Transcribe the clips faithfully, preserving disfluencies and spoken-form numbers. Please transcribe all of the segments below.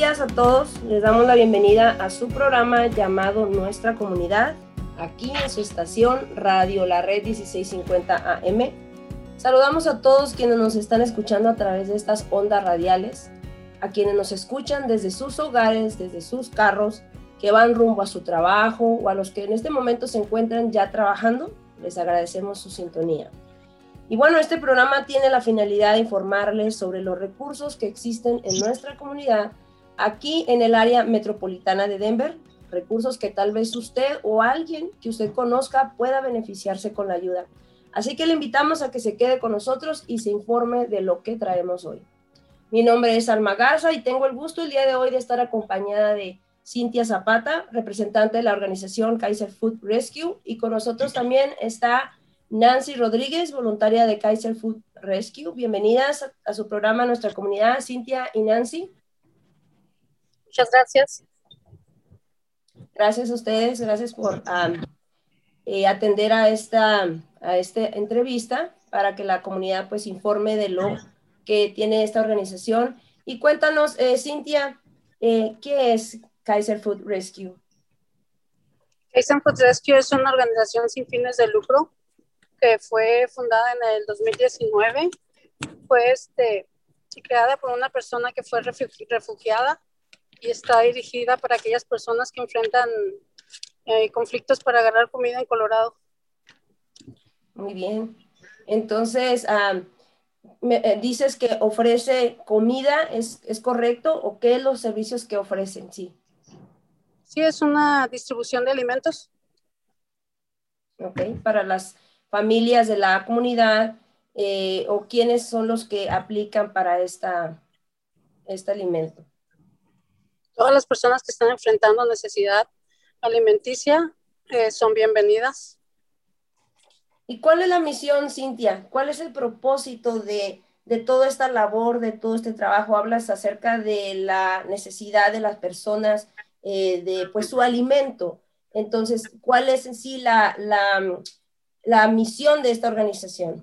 días a todos. Les damos la bienvenida a su programa llamado Nuestra Comunidad, aquí en su estación Radio La Red dieciséis cincuenta A M. Saludamos a todos quienes nos están escuchando a través de estas ondas radiales, a quienes nos escuchan desde sus hogares, desde sus carros, que van rumbo a su trabajo, o a los que en este momento se encuentran ya trabajando. Les agradecemos su sintonía. Y bueno, este programa tiene la finalidad de informarles sobre los recursos que existen en nuestra comunidad aquí en el área metropolitana de Denver, recursos que tal vez usted o alguien que usted conozca pueda beneficiarse con la ayuda. Así que le invitamos a que se quede con nosotros y se informe de lo que traemos hoy. Mi nombre es Alma Garza y tengo el gusto el día de hoy de estar acompañada de Cintia Zapata, representante de la organización Kaiser Food Rescue, y con nosotros también está Nancy Rodríguez, voluntaria de Kaiser Food Rescue. Bienvenidas a, a su programa, Nuestra Comunidad, Cintia y Nancy. Muchas gracias. Gracias a ustedes, gracias por um, eh, atender a esta, a esta entrevista para que la comunidad pues informe de lo que tiene esta organización. Y cuéntanos, eh, Cintia, eh, ¿qué es Kaiser Food Rescue? Kaiser Food Rescue es una organización sin fines de lucro que fue fundada en el dos mil diecinueve, fue este, creada por una persona que fue refugiada y está dirigida para aquellas personas que enfrentan eh, conflictos para agarrar comida en Colorado. Muy bien. Entonces, um, me, eh, dices que ofrece comida, ¿es, ¿es correcto? ¿O qué son los servicios que ofrecen? Sí. Sí, es una distribución de alimentos. Ok, para las familias de la comunidad, eh, o quiénes son los que aplican para esta, este alimento. Todas las personas que están enfrentando necesidad alimenticia eh, son bienvenidas. ¿Y cuál es la misión, Cintia? ¿Cuál es el propósito de, de toda esta labor, de todo este trabajo? Hablas acerca de la necesidad de las personas, eh, de pues su alimento. Entonces, ¿cuál es en sí la, la, la misión de esta organización?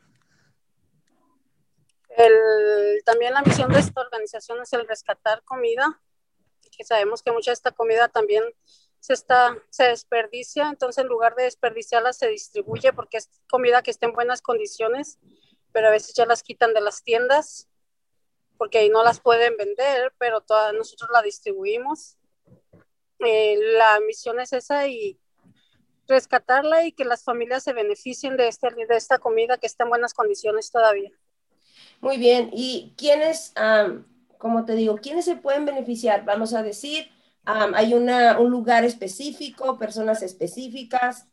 El, también la misión de esta organización es el rescatar comida, que sabemos que mucha de esta comida también se, está, se desperdicia, entonces en lugar de desperdiciarla se distribuye porque es comida que está en buenas condiciones, pero a veces ya las quitan de las tiendas porque ahí no las pueden vender, pero toda, nosotros la distribuimos. Eh, la misión es esa y rescatarla y que las familias se beneficien de, este, de esta comida que está en buenas condiciones todavía. Muy bien, ¿y quiénes, um, como te digo, quiénes se pueden beneficiar? Vamos a decir, um, ¿hay una, un lugar específico, personas específicas?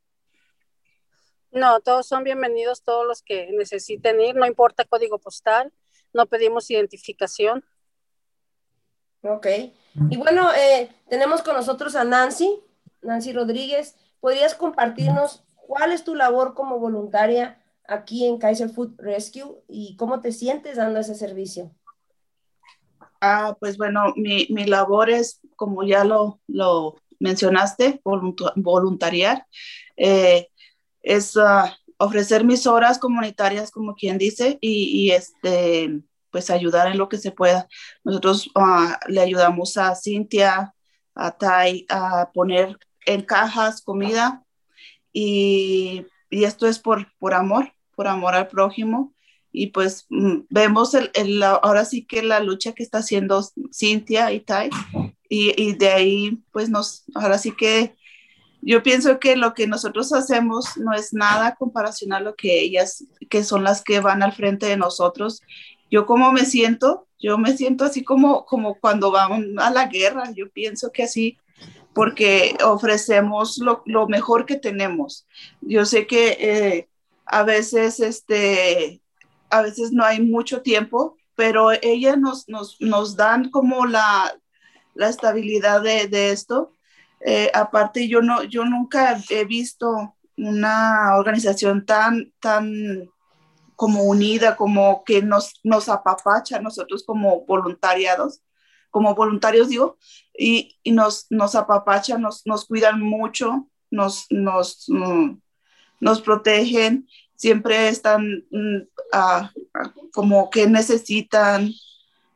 No, todos son bienvenidos, todos los que necesiten ir, no importa código postal, no pedimos identificación. Ok, y bueno, eh, tenemos con nosotros a Nancy, Nancy Rodríguez. ¿Podrías compartirnos cuál es tu labor como voluntaria aquí en Kaiser Food Rescue y cómo te sientes dando ese servicio? Ah, pues bueno, mi, mi labor es, como ya lo, lo mencionaste, voluntariar. Eh, es uh, ofrecer mis horas comunitarias, como quien dice, y, y este, pues ayudar en lo que se pueda. Nosotros uh, le ayudamos a Cintia, a Tai, a poner en cajas comida, y, y esto es por, por amor, por amor al prójimo. Y pues mm, vemos el, el, ahora sí que la lucha que está haciendo Cintia y Tai, y, y de ahí pues nos, ahora sí que yo pienso que lo que nosotros hacemos no es nada a comparación a lo que ellas, que son las que van al frente de nosotros. Yo como me siento, yo me siento así como, como cuando van a la guerra, yo pienso que así, porque ofrecemos lo, lo mejor que tenemos. Yo sé que eh, a veces, este, a veces no hay mucho tiempo, pero ellas nos, nos, nos dan como la, la estabilidad de, de esto. Eh, aparte, yo, no, yo nunca he visto una organización tan, tan como unida, como que nos, nos apapacha a nosotros como voluntariados, como voluntarios digo, y, y nos, nos apapacha, nos, nos cuidan mucho, nos, nos, mm, nos protegen, siempre están mm, uh, como que necesitan,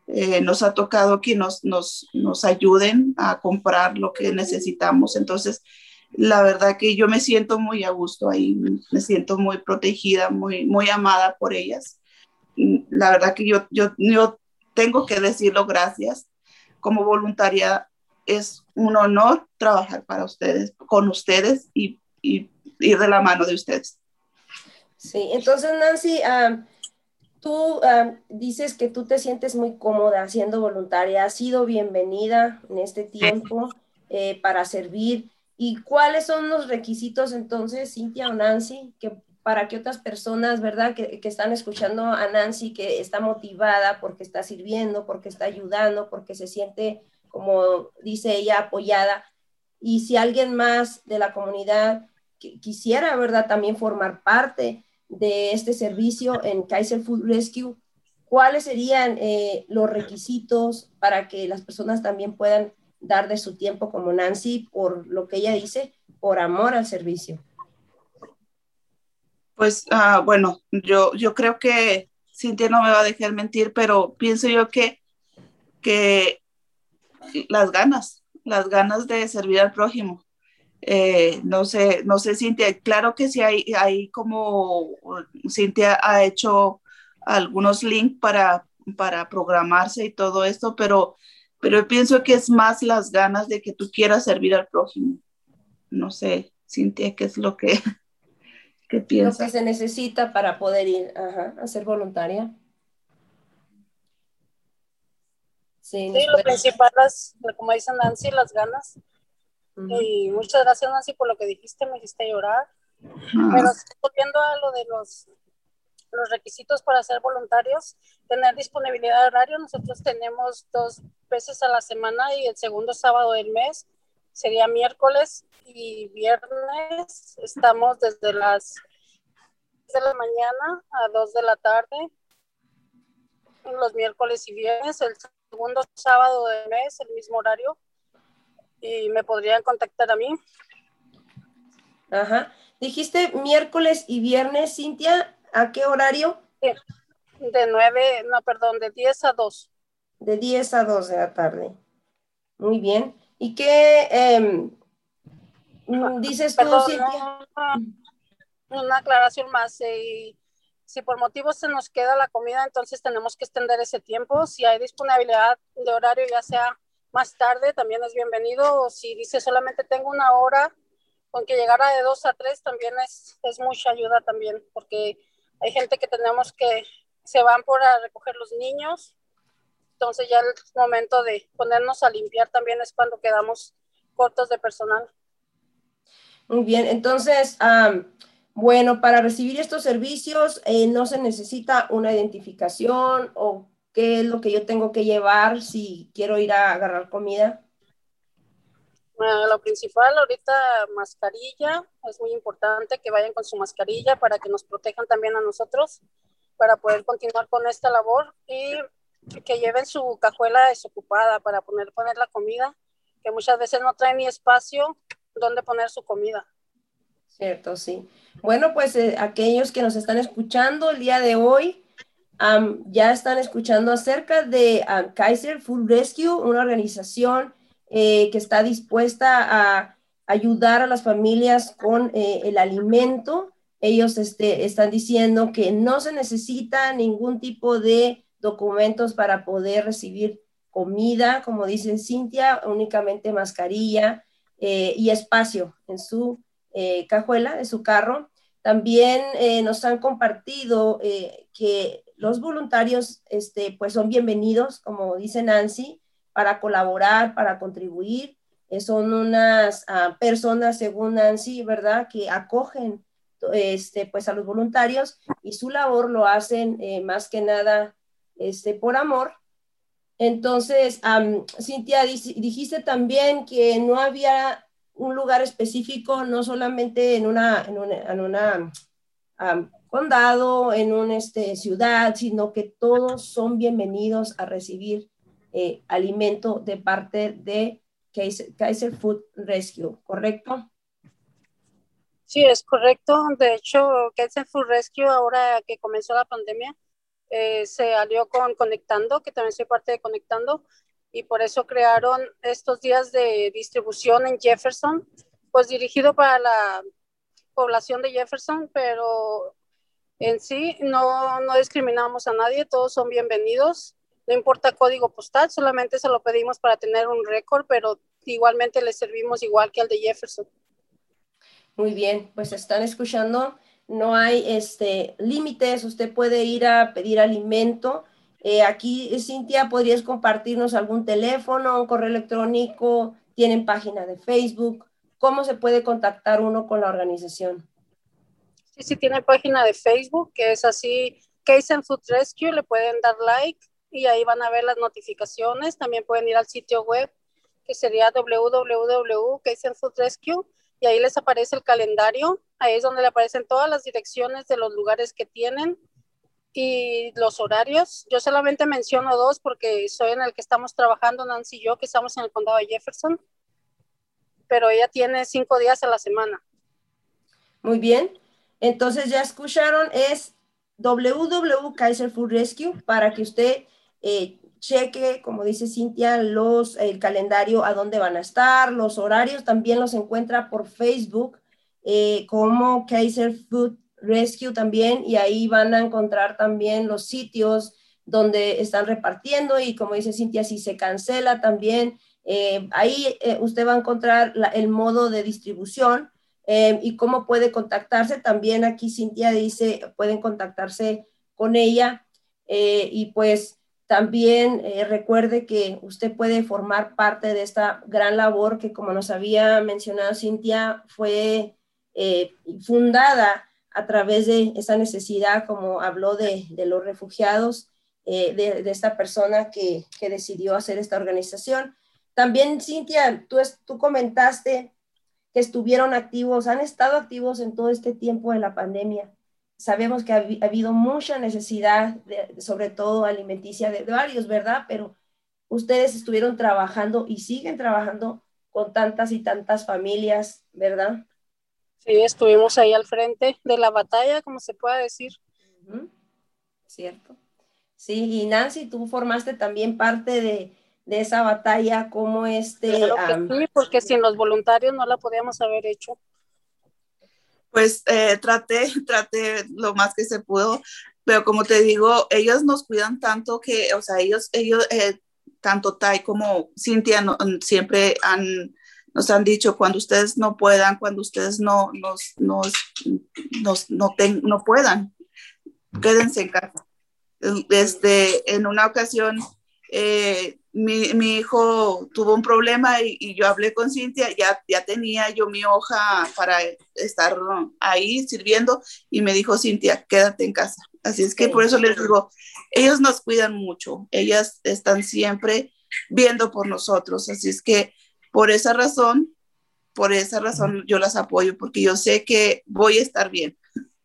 eh, nos ha tocado que nos, nos, nos ayuden a comprar lo que necesitamos. Entonces, la verdad que yo me siento muy a gusto ahí, me siento muy protegida, muy, muy amada por ellas. La verdad que yo, yo, yo tengo que decirlo, gracias. Como voluntaria es un honor trabajar para ustedes, con ustedes y, y ir de la mano de ustedes. Sí, entonces Nancy, um, tú um, dices que tú te sientes muy cómoda siendo voluntaria, has sido bienvenida en este tiempo eh, para servir. ¿Y cuáles son los requisitos entonces, Cintia o Nancy, que para que otras personas, ¿verdad?, que, que están escuchando a Nancy, que está motivada porque está sirviendo, porque está ayudando, porque se siente, como dice ella, apoyada? Y si alguien más de la comunidad que quisiera, ¿verdad?, también formar parte de este servicio en Kaiser Food Rescue, ¿cuáles serían eh, los requisitos para que las personas también puedan dar de su tiempo, como Nancy, por lo que ella dice, por amor al servicio? Pues uh, bueno, yo, yo creo que Cintia no me va a dejar mentir, pero pienso yo que, que las ganas, las ganas de servir al prójimo. Eh, no sé, no sé, Cintia, claro que sí hay, hay como Cintia ha hecho algunos links para, para programarse y todo esto, pero, pero pienso que es más las ganas de que tú quieras servir al prójimo. No sé, Cintia, ¿qué es lo que, que Lo que piensas? se necesita para poder ir ajá, a ser voluntaria. Sí, Sí, nos lo puede... principal es, como dice Nancy, las ganas. Uh-huh. Y muchas gracias, Nancy, por lo que dijiste, me hiciste llorar. Ah. Pero volviendo a lo de los, los requisitos para ser voluntarios, tener disponibilidad de horario. Nosotros tenemos dos veces a la semana y el segundo sábado del mes sería miércoles y viernes. Estamos desde las de la mañana a dos de la tarde, los miércoles y viernes. El segundo sábado del mes, el mismo horario, y me podrían contactar a mí. Ajá. Dijiste miércoles y viernes, Cintia, ¿a qué horario? Sí, de nueve, no, perdón, de diez a dos. De diez a dos de la tarde. Muy bien. ¿Y qué eh, dices tú, Perdón, Cintia? no, una aclaración más. Si, si por motivos se nos queda la comida, entonces tenemos que extender ese tiempo. Si hay disponibilidad de horario, ya sea más tarde, también es bienvenido. O si dice solamente tengo una hora, con que llegara de dos a tres también es, es mucha ayuda también, porque hay gente que tenemos que se van por a recoger los niños. Entonces ya el momento de ponernos a limpiar también es cuando quedamos cortos de personal. Muy bien, entonces, um, bueno, para recibir estos servicios eh, no se necesita una identificación o qué es lo que yo tengo que llevar si quiero ir a agarrar comida. Uh, lo principal ahorita, mascarilla, es muy importante que vayan con su mascarilla para que nos protejan también a nosotros, para poder continuar con esta labor, y que lleven su cajuela desocupada para poner, poner la comida, que muchas veces no traen ni espacio donde poner su comida. Cierto, sí. Bueno, pues eh, aquellos que nos están escuchando el día de hoy, um, ya están escuchando acerca de um, Kaiser Food Rescue, una organización eh, que está dispuesta a ayudar a las familias con eh, el alimento. Ellos este, están diciendo que no se necesita ningún tipo de documentos para poder recibir comida, como dice Cintia, únicamente mascarilla eh, y espacio en su eh, cajuela de su carro. También eh, nos han compartido eh, que los voluntarios este, pues son bienvenidos, como dice Nancy, para colaborar, para contribuir. Eh, son unas uh, personas, según Nancy, ¿verdad?, que acogen este, pues a los voluntarios y su labor lo hacen eh, más que nada este, por amor. Entonces, um, Cintia, dijiste también que no había un lugar específico, no solamente en una, en una, en una um, condado, en una este, ciudad, sino que todos son bienvenidos a recibir eh, alimento de parte de Kaiser, Kaiser Food Rescue, ¿correcto? Sí, es correcto. De hecho, Kaiser Food Rescue, ahora que comenzó la pandemia, eh, se alió con Conectando, que también soy parte de Conectando, y por eso crearon estos días de distribución en Jefferson, pues dirigido para la población de Jefferson, pero en sí no, no discriminamos a nadie, todos son bienvenidos, no importa código postal, solamente se lo pedimos para tener un récord, pero igualmente les servimos igual que al de Jefferson. Muy bien, pues están escuchando, no hay este, límites, usted puede ir a pedir alimento. Eh, aquí, Cintia, ¿podrías compartirnos algún teléfono, un correo electrónico? ¿Tienen página de Facebook? ¿Cómo se puede contactar uno con la organización? Sí, sí, tiene página de Facebook, que es así, Kaizen Food Rescue, le pueden dar like y ahí van a ver las notificaciones. También pueden ir al sitio web, que sería w w w punto kaizen food rescue, y ahí les aparece el calendario. Ahí es donde le aparecen todas las direcciones de los lugares que tienen y los horarios. Yo solamente menciono dos porque soy en el que estamos trabajando, Nancy y yo, que estamos en el condado de Jefferson, pero ella tiene cinco días a la semana. Muy bien, entonces ya escucharon, es w w w punto kaizen food rescue para que usted eh, cheque, como dice Cintia, los, el calendario, a dónde van a estar, los horarios, también los encuentra por Facebook eh, como Kaizen Food Rescue también, y ahí van a encontrar también los sitios donde están repartiendo, y como dice Cintia, si se cancela también, eh, ahí eh, usted va a encontrar la, el modo de distribución eh, y cómo puede contactarse. También aquí Cintia dice, pueden contactarse con ella eh, y pues también eh, recuerde que usted puede formar parte de esta gran labor que, como nos había mencionado Cintia, fue eh, fundada a través de esa necesidad, como habló de, de los refugiados, eh, de, de esta persona que, que decidió hacer esta organización. También, Cintia, tú, tú comentaste que estuvieron activos, han estado activos en todo este tiempo de la pandemia. Sabemos que ha, ha habido mucha necesidad, de, sobre todo alimenticia, de, de varios, ¿verdad? Pero ustedes estuvieron trabajando y siguen trabajando con tantas y tantas familias, ¿verdad? Sí, estuvimos ahí al frente de la batalla, como se puede decir. Uh-huh. Cierto. Sí, y Nancy, tú formaste también parte de, de esa batalla, como este... Claro que um... sí, porque sin los voluntarios no la podíamos haber hecho. Pues eh, traté, traté lo más que se pudo, pero como te digo, ellos nos cuidan tanto que, o sea, ellos, ellos eh, tanto Tai como Cintia no, siempre han, nos han dicho, cuando ustedes no puedan, cuando ustedes no, nos, nos, nos, no, ten, no puedan, quédense en casa. Este, en una ocasión, eh, mi, mi hijo tuvo un problema y, y yo hablé con Cintia, ya, ya tenía yo mi hoja para estar ahí sirviendo y me dijo, Cintia, quédate en casa. Así es que sí. Por eso les digo, ellos nos cuidan mucho, ellas están siempre viendo por nosotros, así es que por esa razón, por esa razón yo las apoyo, porque yo sé que voy a estar bien.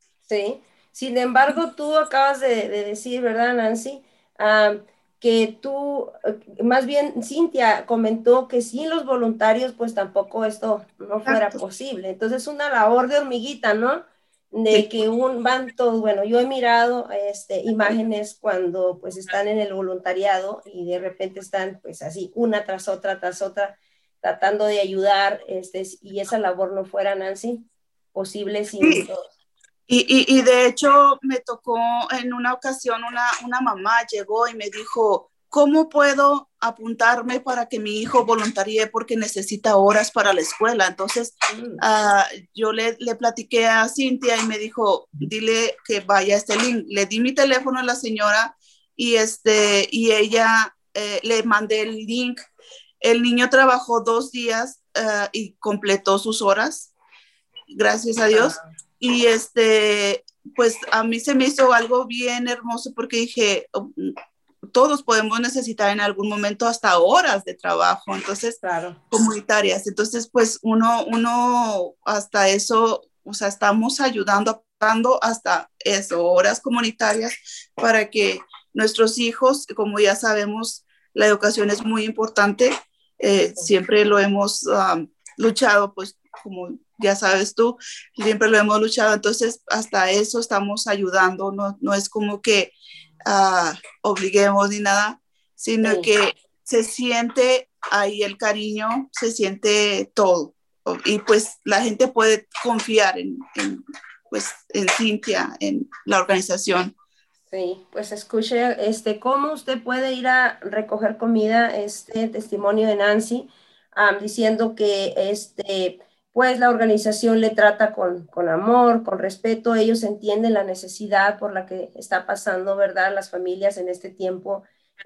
Sí, sin embargo, tú acabas de, de decir, ¿verdad, Nancy? Uh, que tú, más bien Cintia comentó que sin los voluntarios, pues tampoco esto no fuera Exacto. posible. Entonces, una labor de hormiguita, ¿no? De sí. que un van todos, bueno, yo he mirado este, imágenes cuando pues están en el voluntariado y de repente están pues así, una tras otra, tras otra, tratando de ayudar, este, y esa labor no fuera, Nancy, posible sin sí. todos. Y, y, y de hecho me tocó en una ocasión una, una mamá llegó y me dijo, ¿cómo puedo apuntarme para que mi hijo voluntarie porque necesita horas para la escuela? Entonces mm. uh, yo le, le platiqué a Cintia y me dijo, dile que vaya a este link. Le di mi teléfono a la señora y, este, y ella eh, le mandé el link. El niño trabajó dos días uh, y completó sus horas, gracias a Dios. Ah. Y este, pues a mí se me hizo algo bien hermoso porque dije, oh, todos podemos necesitar en algún momento hasta horas de trabajo, entonces, claro. comunitarias. Entonces, pues uno, uno hasta eso, o sea, estamos ayudando, dando hasta eso, horas comunitarias para que nuestros hijos, como ya sabemos, la educación es muy importante, eh, siempre lo hemos um, luchado, pues como ya sabes tú, siempre lo hemos luchado, entonces hasta eso estamos ayudando, no, no es como que uh, obliguemos ni nada, sino Sí. que se siente ahí el cariño, se siente todo. Y pues la gente puede confiar en, en, pues, en Cintia, en la organización. Sí, pues escuche, este, cómo usted puede ir a recoger comida, este testimonio de Nancy, um, diciendo que, este, pues la organización le trata con, con amor, con respeto, ellos entienden la necesidad por la que está pasando, ¿verdad?, las familias en este tiempo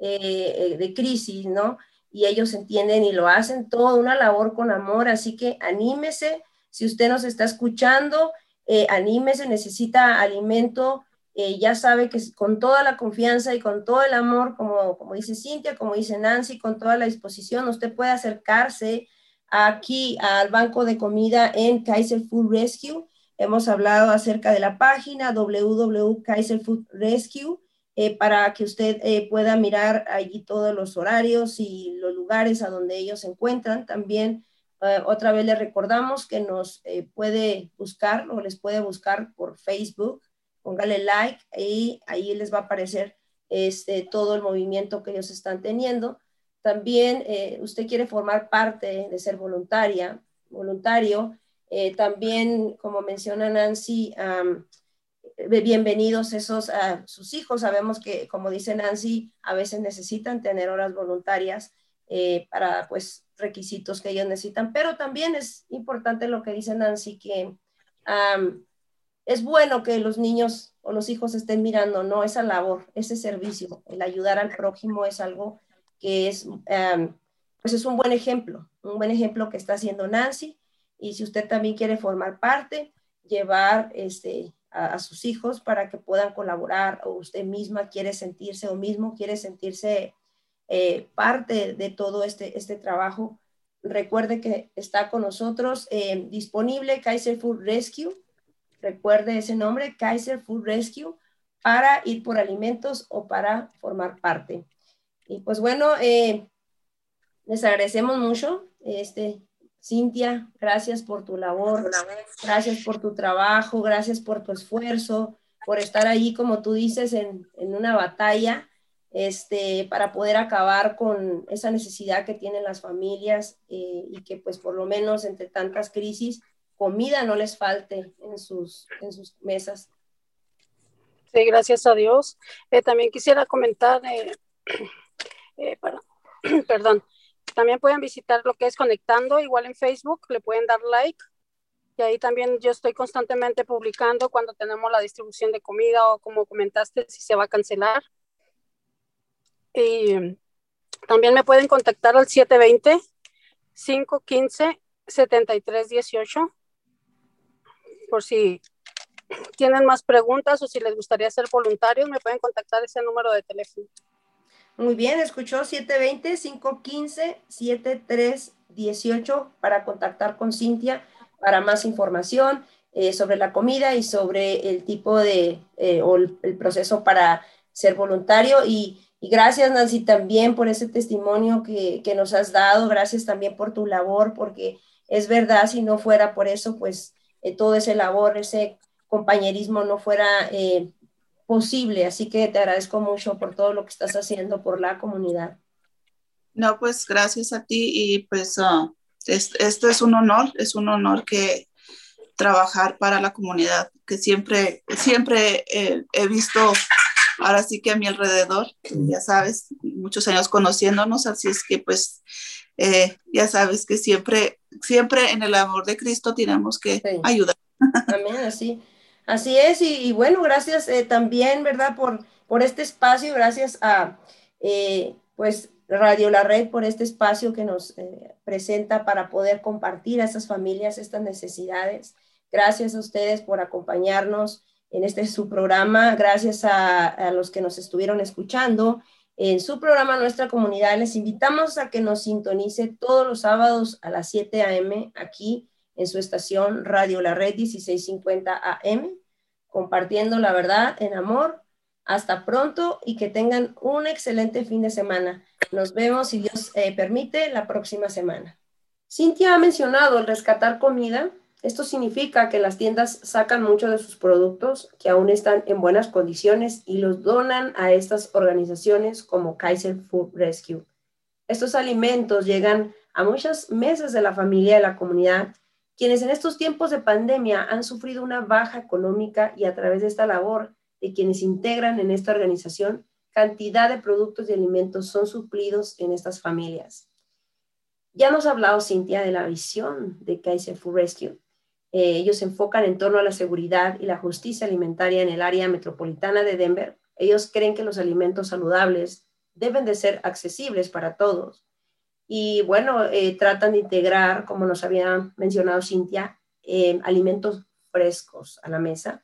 eh, de crisis, ¿no? Y ellos entienden y lo hacen todo una labor con amor, así que anímese, si usted nos está escuchando, eh, anímese, necesita alimento. Eh, ya sabe que con toda la confianza y con todo el amor, como, como dice Cintia, como dice Nancy, con toda la disposición, usted puede acercarse aquí al banco de comida en Kaiser Food Rescue. Hemos hablado acerca de la página doble u doble u doble u punto kaiser food rescue eh, para que usted eh, pueda mirar allí todos los horarios y los lugares a donde ellos se encuentran. También eh, otra vez les recordamos que nos eh, puede buscar o les puede buscar por Facebook. Póngale like y ahí les va a aparecer este, todo el movimiento que ellos están teniendo. También eh, usted quiere formar parte de ser voluntaria, voluntario. Eh, también, como menciona Nancy, um, bienvenidos esos a uh, sus hijos. Sabemos que, como dice Nancy, a veces necesitan tener horas voluntarias eh, para pues requisitos que ellos necesitan, pero también es importante lo que dice Nancy, que um, es bueno que los niños o los hijos estén mirando, ¿no? Esa labor, ese servicio, el ayudar al prójimo es algo que es, um, pues es un buen ejemplo, un buen ejemplo que está haciendo Nancy. Y si usted también quiere formar parte, llevar este, a, a sus hijos para que puedan colaborar, o usted misma quiere sentirse o mismo quiere sentirse eh, parte de todo este, este trabajo, recuerde que está con nosotros eh, disponible Kaiser Food Rescue. Recuerde ese nombre, Kaiser Food Rescue, para ir por alimentos o para formar parte. Y pues bueno, eh, les agradecemos mucho. Este, Cintia, gracias por tu labor, gracias por tu trabajo, gracias por tu esfuerzo, por estar ahí, como tú dices, en, en una batalla este, para poder acabar con esa necesidad que tienen las familias eh, y que pues por lo menos entre tantas crisis, comida no les falte en sus, en sus mesas. Sí, gracias a Dios. Eh, también quisiera comentar, eh, eh, para, perdón, también pueden visitar lo que es Conectando, igual en Facebook, le pueden dar like. Y ahí también yo estoy constantemente publicando cuando tenemos la distribución de comida o como comentaste, si se va a cancelar. Y también me pueden contactar al siete dos cero, cinco uno cinco, siete tres uno ocho por si tienen más preguntas o si les gustaría ser voluntarios, me pueden contactar ese número de teléfono. Muy bien, escuchó siete dos cero, cinco uno cinco, siete tres uno ocho para contactar con Cintia para más información eh, sobre la comida y sobre el tipo de, eh, o el, el proceso para ser voluntario. Y, y gracias, Nancy, también por ese testimonio que, que nos has dado. Gracias también por tu labor, porque es verdad, si no fuera por eso, pues eh, todo ese labor, ese compañerismo no fuera eh, posible. Así que te agradezco mucho por todo lo que estás haciendo por la comunidad. No, pues gracias a ti y pues uh, es, esto es un honor, es un honor que trabajar para la comunidad, que siempre, siempre eh, he visto ahora sí que a mi alrededor, ya sabes, muchos años conociéndonos, así es que pues eh, ya sabes que siempre, siempre en el amor de Cristo tenemos que sí. ayudar. Amén, así, así es, y, y bueno, gracias eh, también, ¿verdad? Por, por este espacio, gracias a, eh, pues, Radio La Red por este espacio que nos eh, presenta para poder compartir a estas familias estas necesidades. Gracias a ustedes por acompañarnos en este su programa, gracias a, a los que nos estuvieron escuchando en su programa Nuestra Comunidad. Les invitamos a que nos sintonice todos los sábados a las siete a eme aquí en su estación Radio La Red dieciséis cincuenta A M, compartiendo la verdad en amor. Hasta pronto y que tengan un excelente fin de semana. Nos vemos, si Dios eh, permite, la próxima semana. Cintia ha mencionado el rescatar comida. Esto significa que las tiendas sacan muchos de sus productos que aún están en buenas condiciones y los donan a estas organizaciones como Kaiser Food Rescue. Estos alimentos llegan a muchas mesas de la familia y de la comunidad, quienes en estos tiempos de pandemia han sufrido una baja económica, y a través de esta labor de quienes integran en esta organización, cantidad de productos y alimentos son suplidos en estas familias. Ya nos ha hablado Cintia de la visión de Kaiser Food Rescue. Eh, ellos se enfocan en torno a la seguridad y la justicia alimentaria en el área metropolitana de Denver. Ellos creen que los alimentos saludables deben de ser accesibles para todos. Y bueno, eh, tratan de integrar, como nos había mencionado Cintia, eh, alimentos frescos a la mesa.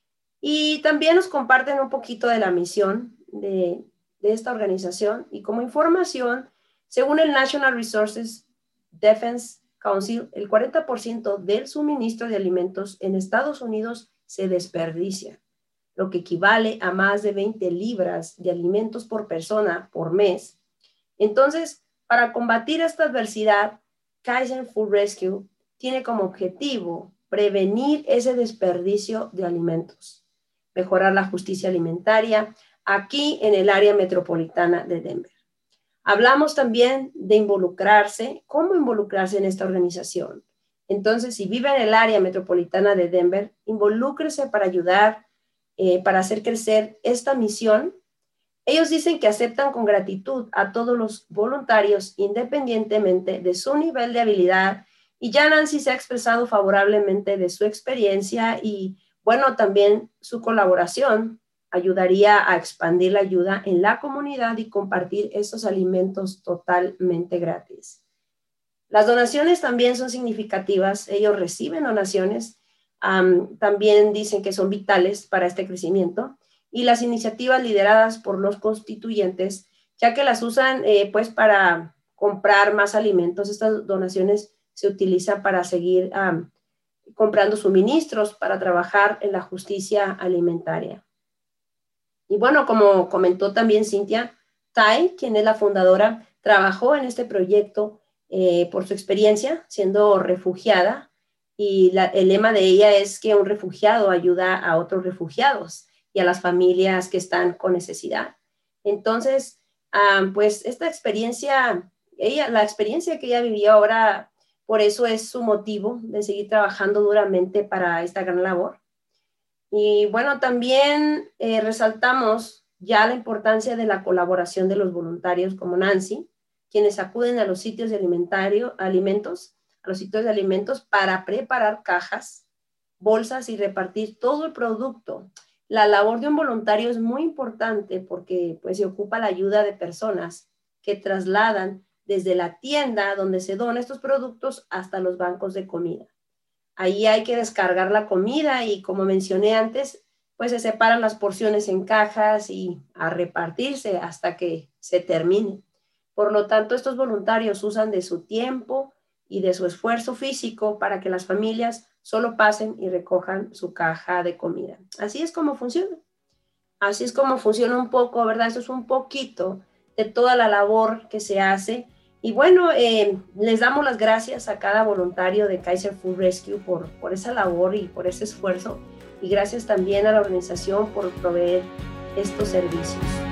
Y también nos comparten un poquito de la misión de, de esta organización. Y como información, según el National Resources Defense Council, el cuarenta por ciento del suministro de alimentos en Estados Unidos se desperdicia, lo que equivale a más de veinte libras de alimentos por persona por mes. Entonces, para combatir esta adversidad, Kaiser Food Rescue tiene como objetivo prevenir ese desperdicio de alimentos, mejorar la justicia alimentaria aquí en el área metropolitana de Denver. Hablamos también de involucrarse, cómo involucrarse en esta organización. Entonces, si vive en el área metropolitana de Denver, involúcrese para ayudar, eh, para hacer crecer esta misión. Ellos dicen que aceptan con gratitud a todos los voluntarios independientemente de su nivel de habilidad, y ya Nancy se ha expresado favorablemente de su experiencia y, bueno, también su colaboración ayudaría a expandir la ayuda en la comunidad y compartir estos alimentos totalmente gratis. Las donaciones también son significativas. Ellos reciben donaciones, um, también dicen que son vitales para este crecimiento, y las iniciativas lideradas por los constituyentes, ya que las usan eh, pues para comprar más alimentos. Estas donaciones se utilizan para seguir um, comprando suministros para trabajar en la justicia alimentaria. Y bueno, como comentó también Cintia, Tai, quien es la fundadora, trabajó en este proyecto eh, por su experiencia siendo refugiada, y la, el lema de ella es que un refugiado ayuda a otros refugiados y a las familias que están con necesidad. Entonces, um, pues esta experiencia, ella, la experiencia que ella vivió ahora, por eso es su motivo de seguir trabajando duramente para esta gran labor. Y bueno, también eh, resaltamos ya la importancia de la colaboración de los voluntarios como Nancy, quienes acuden a los sitios de alimentario, alimentos, a los sitios de alimentos para preparar cajas, bolsas y repartir todo el producto. La labor de un voluntario es muy importante porque pues, se ocupa la ayuda de personas que trasladan desde la tienda donde se donan estos productos hasta los bancos de comida. Ahí hay que descargar la comida y, como mencioné antes, pues se separan las porciones en cajas y a repartirse hasta que se termine. Por lo tanto, estos voluntarios usan de su tiempo y de su esfuerzo físico para que las familias solo pasen y recojan su caja de comida. Así es como funciona. Así es como funciona un poco, ¿verdad? Eso es un poquito de toda la labor que se hace. Y bueno, eh, les damos las gracias a cada voluntario de Kaiser Food Rescue por, por esa labor y por ese esfuerzo. Y gracias también a la organización por proveer estos servicios.